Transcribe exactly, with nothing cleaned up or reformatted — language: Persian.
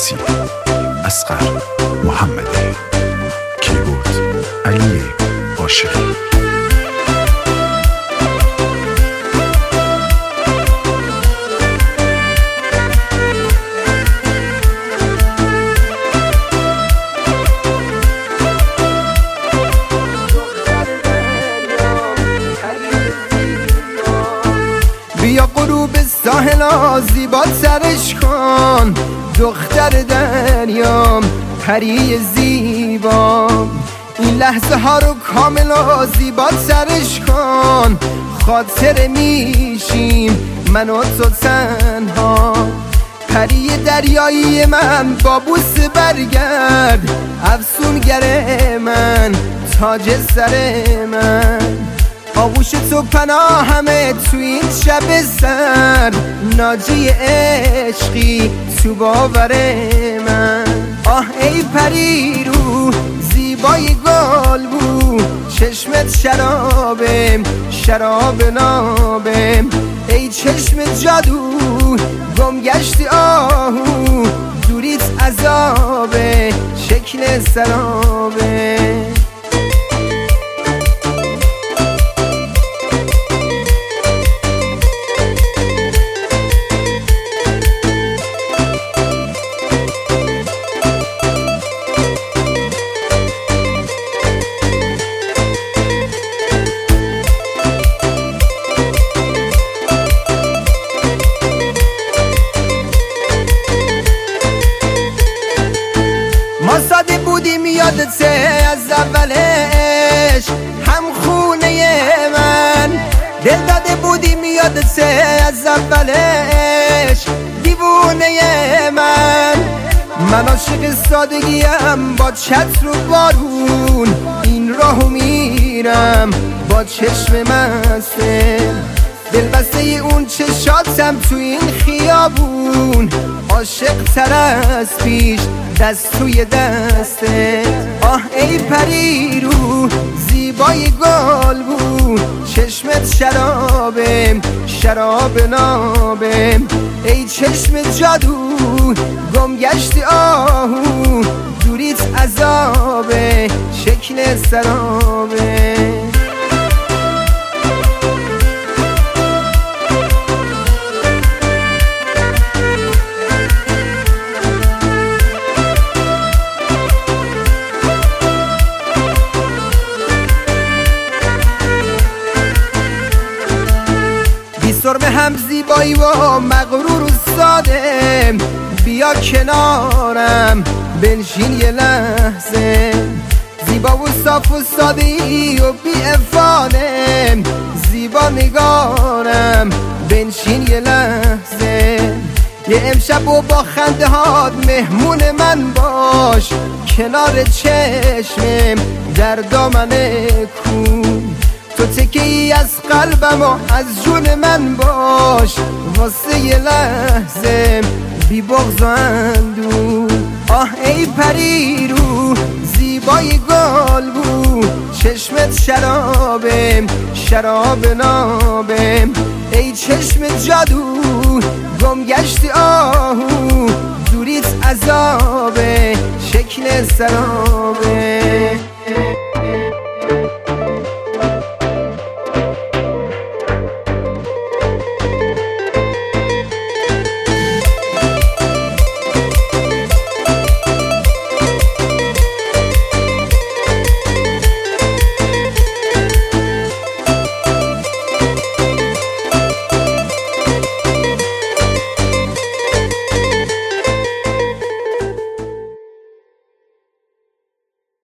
عباسی، اصغر محمدی، کیبورد علی عاشقی. بیا غروب ساحل زیبا سرش کن، دختر دریام پری زیبا. این لحظه ها رو کامل و زیبا سرش کن، خاطر میشیم من و تو تنها. پری دریایی من با بوس برگرد، افسونگر من تاج سر من. آغوش تو پناهمه تو این شب سر، ناجی عشقی تو باور من. آه ای پری رو زیبای گل بو، چشمت شرابه شراب نابه. ای چشم جادو گم گشتی آهو، دوریت عذابه شکل سرابه. ما ساده بودیم یادته از اولش، هم خونه من. دل داده بودیم یادته از اولش، دیوونه من. من عاشق سادگیم با چتر و بارون، این راهو میرم با چشم مسته. دل بسته اون چشاتم تو این خیابون، عاشق تر از پیش دست توی دسته. آه ای پری رو زیبای گل بو، چشمت شرابه شراب نابه. ای چشم جادو گم گشتی آهو، دوریت عذابه شکل سرابه. سرمه هم زیبایی و مغرور و ساده، بیا کنارم بنشین یه لحظه. زیبا و صاف و ساده ای و بی افاده، زیبا نگارم بنشین یه لحظه. یه امشب و با خنده هات مهمون من باش، کنار چشمم در دامن کوه. تو تکه ای از قلبم و از جون من باش، واسه یه لحظه بی بغض و اندوه. آه ای پری رو زیبای گل بو، چشمت شرابه شراب نابه. ای چشم جادو گم گشتی آهو، دوریت عذابه شکل سرابه.